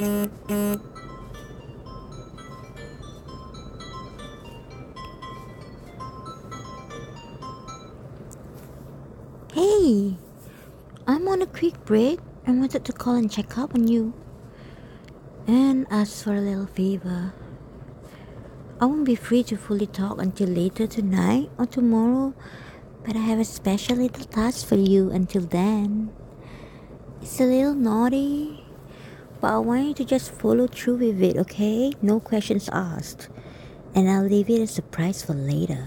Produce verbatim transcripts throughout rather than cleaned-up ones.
Hey, I'm on a quick break and wanted to call and check up on you and ask for a little favor. I won't be free to fully talk until later tonight or tomorrow, but I have a special little task for you until then. It's a little naughty, but I want you to just follow through with it, okay? No questions asked. And I'll leave it a surprise for later.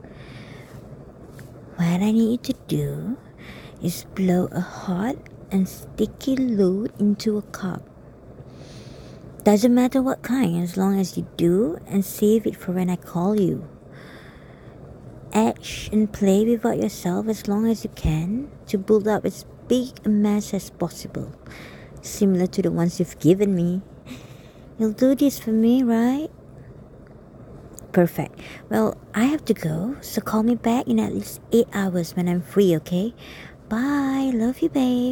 What I need you to do is blow a hot and sticky load into a cup. Doesn't matter what kind, as long as you do, and save it for when I call you. Etch and play without yourself as long as you can to build up as big a mess as possible, similar to the ones you've given me. You'll do this for me, right? Perfect. Well, I have to go, so call me back in at least eight hours when I'm free, okay? Bye. Love you, babe.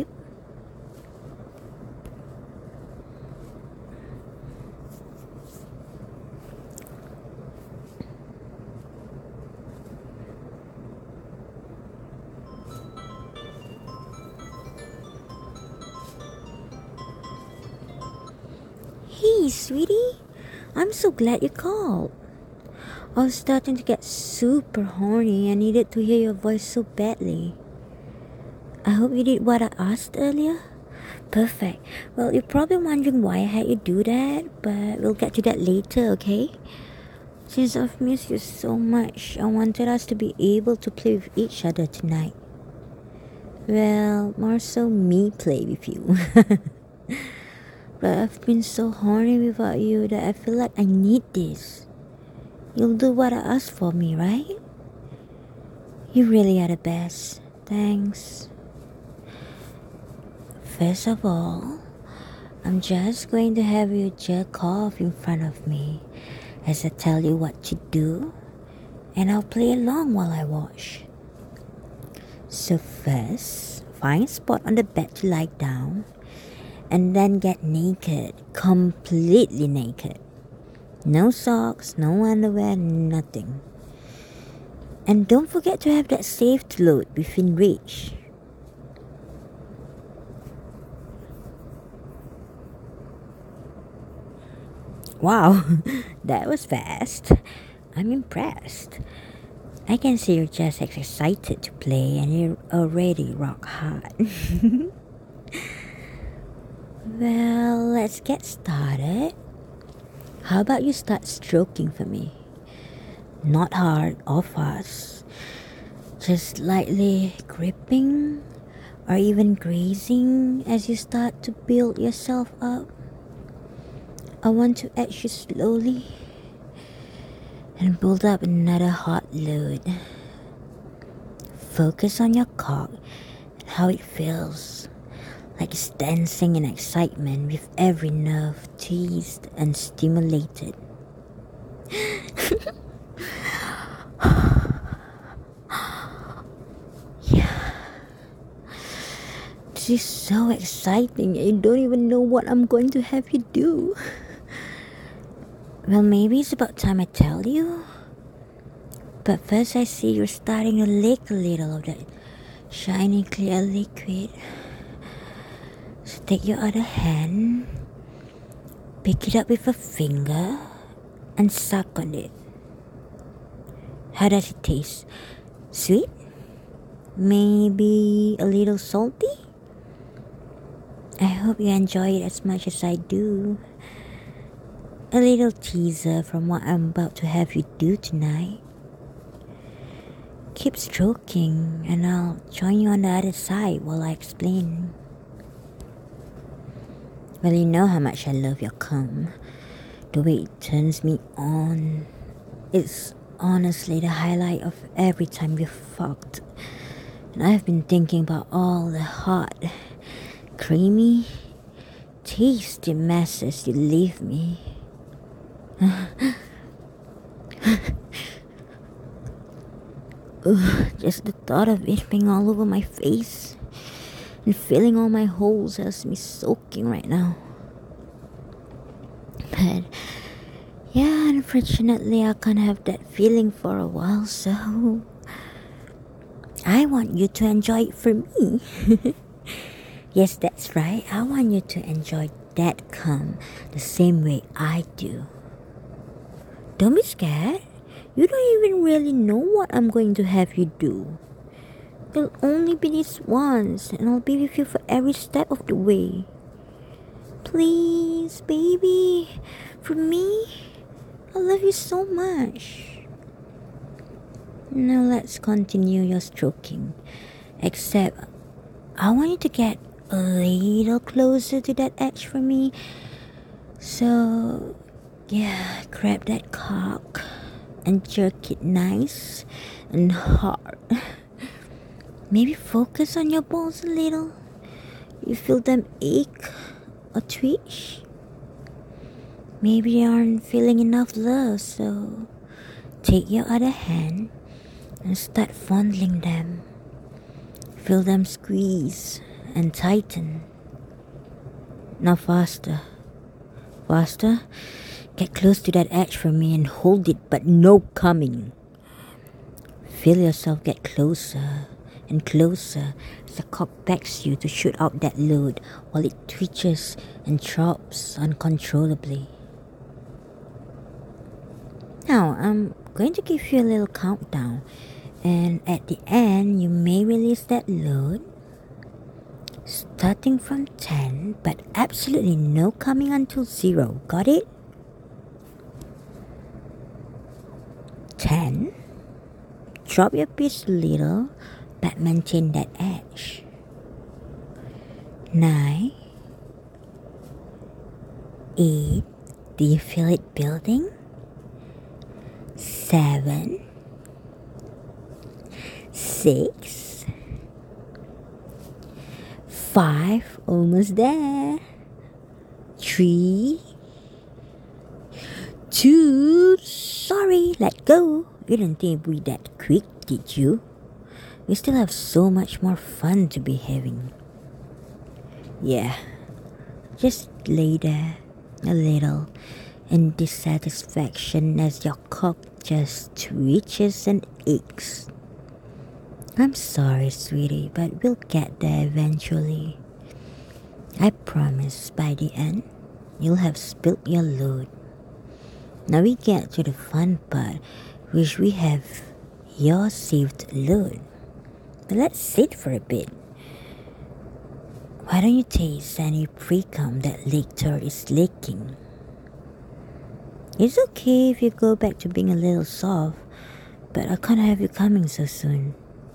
Hey, sweetie. I'm so glad you called. I was starting to get super horny and needed to hear your voice so badly. I hope you did what I asked earlier. Perfect. Well, you're probably wondering why I had you do that, but we'll get to that later, okay? Since I've missed you so much, I wanted us to be able to play with each other tonight. Well, more so me play with you. But I've been so horny without you that I feel like I need this. You'll do what I asked for me, right? You really are the best. Thanks. First of all, I'm just going to have you jerk off in front of me as I tell you what to do, and I'll play along while I watch. So first, find a spot on the bed to lie down, and then get naked, completely naked. No socks, no underwear, nothing. And don't forget to have that saved load within reach. Wow, that was fast. I'm impressed. I can see you're just as excited to play and you're already rock hard. Well, let's get started. How about you start stroking for me? Not hard or fast. Just lightly gripping or even grazing as you start to build yourself up. I want to edge you slowly and build up another hot load. Focus on your cock and how it feels, like it's dancing in excitement with every nerve teased and stimulated. Yeah. This is so exciting. I don't even know what I'm going to have you do. Well, maybe it's about time I tell you. But first I see you're starting to lick a little of that shiny clear liquid. So take your other hand, pick it up with a finger, and suck on it. How does it taste? Sweet? Maybe a little salty? I hope you enjoy it as much as I do. A little teaser from what I'm about to have you do tonight. Keep stroking and I'll join you on the other side while I explain. Well, you know how much I love your cum. The way it turns me on. It's honestly the highlight of every time we fucked. And I've been thinking about all the hot, creamy, tasty messes you leave me. Ugh, just the thought of it being all over my face and filling all my holes has me soaking right now. But yeah, unfortunately, I can't have that feeling for a while, so I want you to enjoy it for me. Yes, that's right. I want you to enjoy that cum the same way I do. Don't be scared. You don't even really know what I'm going to have you do. It'll only be this once, and I'll be with you for every step of the way. Please, baby, for me, I love you so much. Now let's continue your stroking. Except, I want you to get a little closer to that edge for me. So, yeah, grab that cock and jerk it nice and hard. Maybe focus on your balls a little. You feel them ache or twitch? Maybe they aren't feeling enough love, so take your other hand and start fondling them. Feel them squeeze and tighten. Now faster. Faster. Get close to that edge for me and hold it, but no coming. Feel yourself get closer and closer as the cock begs you to shoot out that load while it twitches and throbs uncontrollably. Now, I'm going to give you a little countdown, and at the end, you may release that load, starting from ten, but absolutely no coming until zero. Got it? ten. Drop your pitch a little, but maintain that edge. nine. eight. Do you feel it building? seven. six. five. Almost there. three. two. Sorry, let go. You didn't think it'd be that quick, did you? We still have so much more fun to be having. Yeah, just lay there a little in dissatisfaction as your cock just twitches and aches. I'm sorry, sweetie, but we'll get there eventually. I promise by the end, you'll have spilt your load. Now we get to the fun part, which we have your saved load. But let's sit for a bit. Why don't you taste any pre-cum that Lictor is licking? It's okay if you go back to being a little soft, but I can't have you coming so soon.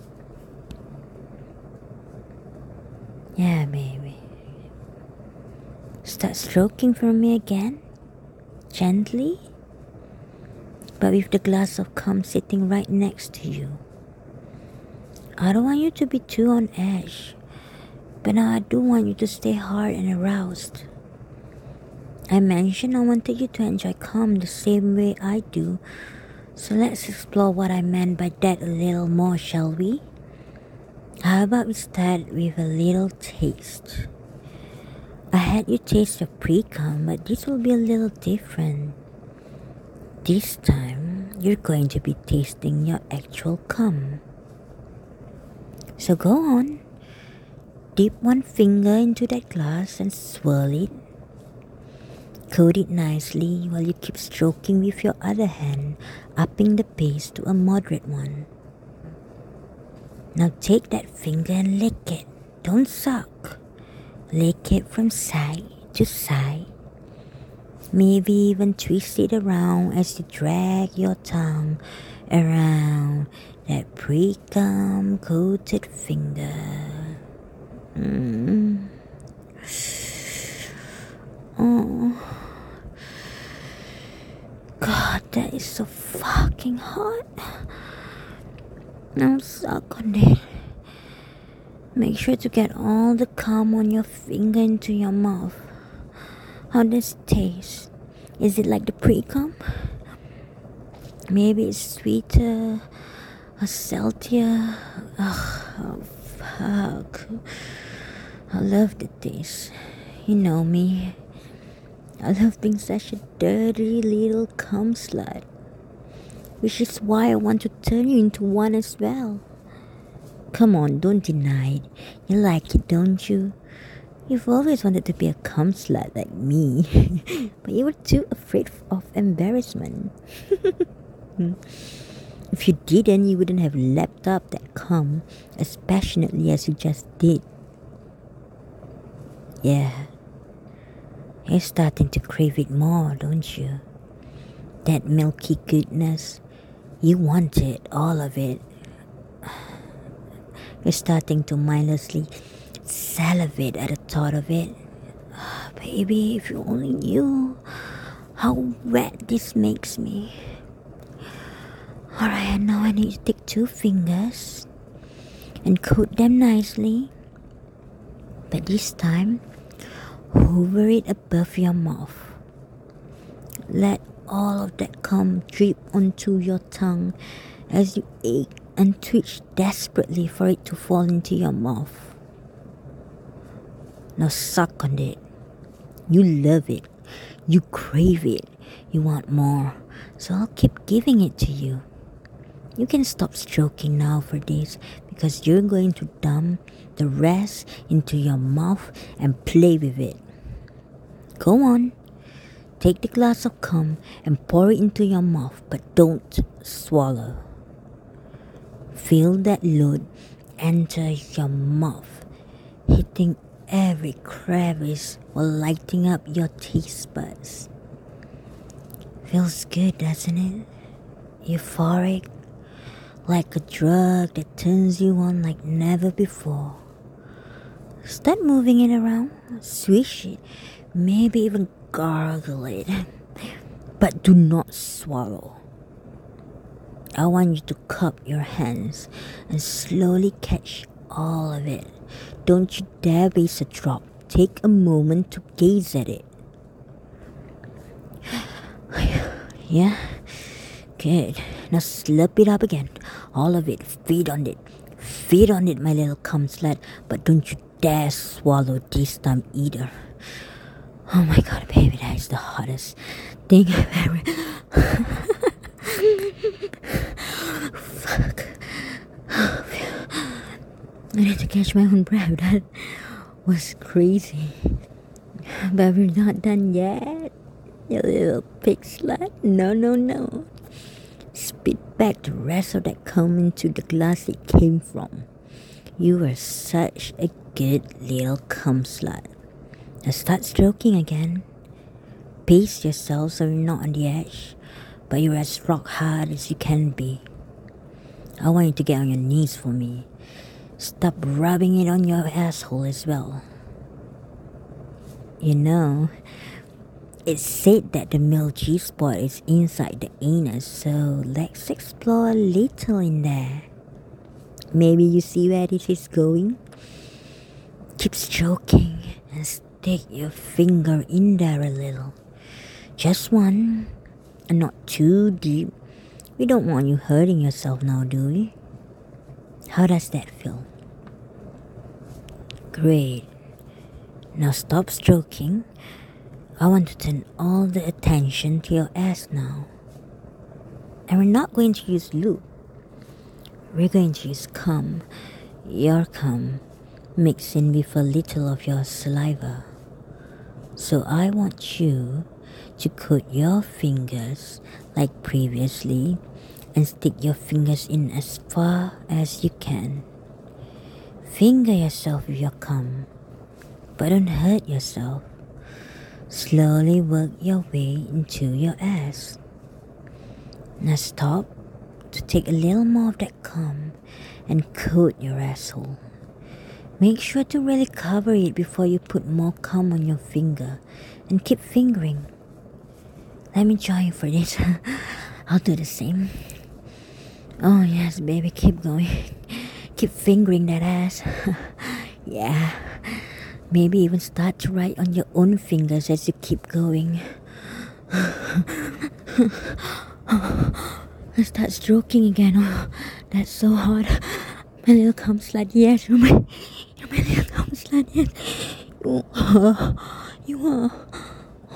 Yeah, baby. Start stroking for me again, gently, but with the glass of cum sitting right next to you. I don't want you to be too on edge, but now I do want you to stay hard and aroused. I mentioned I wanted you to enjoy cum the same way I do, so let's explore what I meant by that a little more, shall we? How about we start with a little taste? I had you taste your pre-cum, but this will be a little different. This time, you're going to be tasting your actual cum. So go on, dip one finger into that glass and swirl it. Coat it nicely while you keep stroking with your other hand, upping the pace to a moderate one. Now take that finger and lick it. Don't suck. Lick it from side to side. Maybe even twist it around as you drag your tongue around that pre-cum coated finger. Mm. Oh. God, that is so fucking hot. Now suck on it. Make sure to get all the cum on your finger into your mouth. How does it taste? Is it like the pre-cum? Maybe it's sweeter or saltier. Ugh, oh fuck. I love the taste. You know me. I love being such a dirty little cum slut, which is why I want to turn you into one as well. Come on, don't deny it. You like it, don't you? You've always wanted to be a cum slut like me, but you were too afraid of embarrassment. If you didn't, you wouldn't have lapped up that cum as passionately as you just did. Yeah, you're starting to crave it more, don't you? That milky goodness, you want it, all of it. You're starting to mindlessly salivate at the thought of it. Oh, baby, if you only knew how wet this makes me. Alright, now I need to take two fingers and coat them nicely. But this time, hover it above your mouth. Let all of that cum drip onto your tongue as you ache and twitch desperately for it to fall into your mouth. Now suck on it. You love it. You crave it. You want more. So I'll keep giving it to you. You can stop stroking now for this because you're going to dump the rest into your mouth and play with it. Go on. Take the glass of cum and pour it into your mouth, but don't swallow. Feel that load enter your mouth, hitting every crevice while lighting up your taste buds. Feels good, doesn't it? Euphoric, like a drug that turns you on like never before. Start moving it around, swish it, maybe even gargle it, but do not swallow. I want you to cup your hands and slowly catch all of it. Don't you dare waste a drop. Take a moment to gaze at it. Yeah? Good. Now slurp it up again. All of it. Feed on it. Feed on it, my little cum slut. But don't you dare swallow this time either. Oh my god, baby, that is the hottest thing I've ever... Fuck. I need to catch my own breath. That was crazy. But we're not done yet. You little pig slut. No, no, no. Spit back the rest of that cum into the glass it came from. You are such a good little cum slut. Now start stroking again. Pace yourself so you're not on the edge, but you're as rock hard as you can be. I want you to get on your knees for me. Stop rubbing it on your asshole as well. You know, it's said that the male G-spot is inside the anus, so let's explore a little in there. Maybe you see where this is going? Keep stroking and stick your finger in there a little. Just one, and not too deep. We don't want you hurting yourself now, do we? How does that feel? Great. Now stop stroking. I want to turn all the attention to your ass now. And we're not going to use lube. We're going to use cum, your cum, mixed in with a little of your saliva. So I want you to coat your fingers like previously and stick your fingers in as far as you can. Finger yourself with your cum, but don't hurt yourself. Slowly work your way into your ass. Now stop to take a little more of that cum and coat your asshole. Make sure to really cover it before you put more cum on your finger and keep fingering. Let me join you for this. I'll do the same. Oh yes, baby, keep going. Keep fingering that ass. Yeah. Maybe even start to write on your own fingers as you keep going. I start stroking again. Oh, that's so hot. My little cum slut, yes. You're my, you're my little cum slut, yes. You are. You are.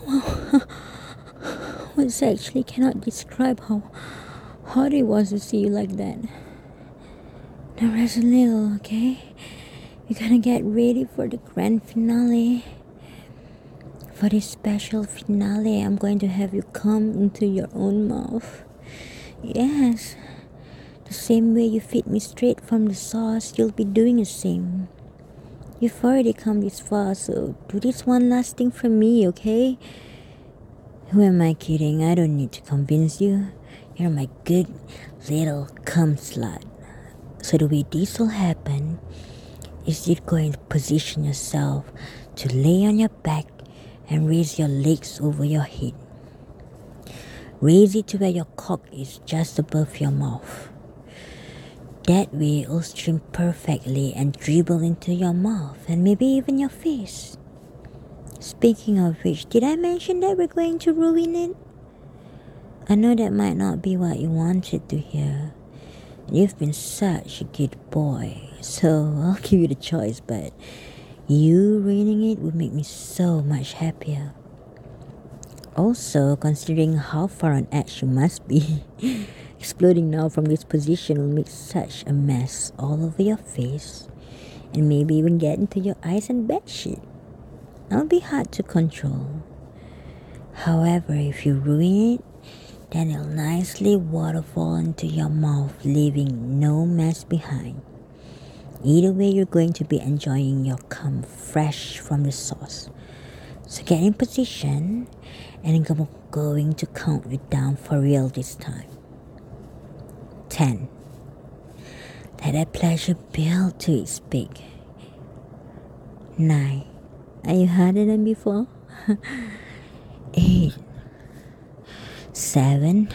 Words actually cannot describe how hard it was to see you like that. Now rest a little, okay? We're gonna get ready for the grand finale. For this special finale, I'm going to have you come into your own mouth. Yes, the same way you feed me straight from the sauce, you'll be doing the same. You've already come this far, so do this one last thing for me, okay? Who am I kidding? I don't need to convince you. You're my good little cum slut. So the way this will happen is you're going to position yourself to lay on your back and raise your legs over your head. Raise it to where your cock is just above your mouth. That way it'll stream perfectly and dribble into your mouth and maybe even your face. Speaking of which, did I mention that we're going to ruin it? I know that might not be what you wanted to hear. You've been such a good boy, so I'll give you the choice, but you ruining it would make me so much happier. Also, considering how far on edge you must be, exploding now from this position will make such a mess all over your face and maybe even get into your eyes and bedsheet. It'll be hard to control. However, if you ruin it, then it'll nicely waterfall into your mouth, leaving no mess behind. Either way, you're going to be enjoying your cum fresh from the sauce. So get in position, and I'm going to count you down for real this time. ten. Let that pleasure build to its peak. nine. Are you harder than before? eight. seven.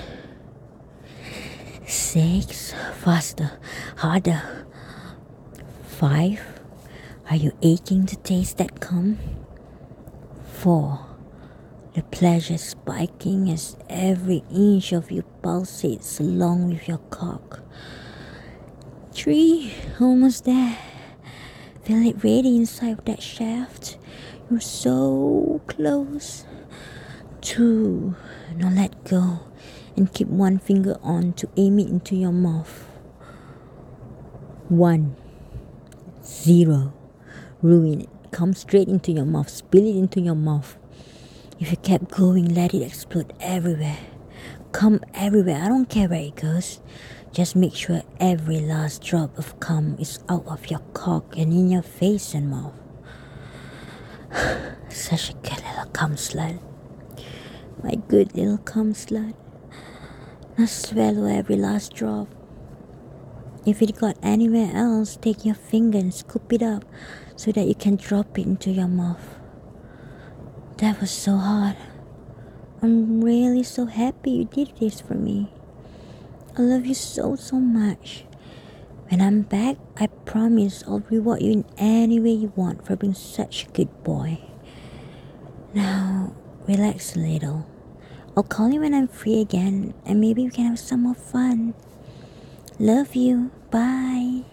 six. Faster. Harder. five. Are you aching to taste that cum? four. The pleasure spiking as every inch of you pulsates along with your cock. three. Almost there. Feel it ready inside of that shaft. You're so close. two. Now let go and keep one finger on to aim it into your mouth. one. zero. Ruin it. Come straight into your mouth. Spill it into your mouth. If you kept going, let it explode everywhere. Come everywhere. I don't care where it goes. Just make sure every last drop of cum is out of your cock and in your face and mouth. Such a good little cum slut. My good little cum slut. Now swallow every last drop. If it got anywhere else, take your finger and scoop it up so that you can drop it into your mouth. That was so hard. I'm really so happy you did this for me. I love you so, so much. When I'm back, I promise I'll reward you in any way you want for being such a good boy. Now, relax a little. I'll call you when I'm free again, and maybe we can have some more fun. Love you. Bye.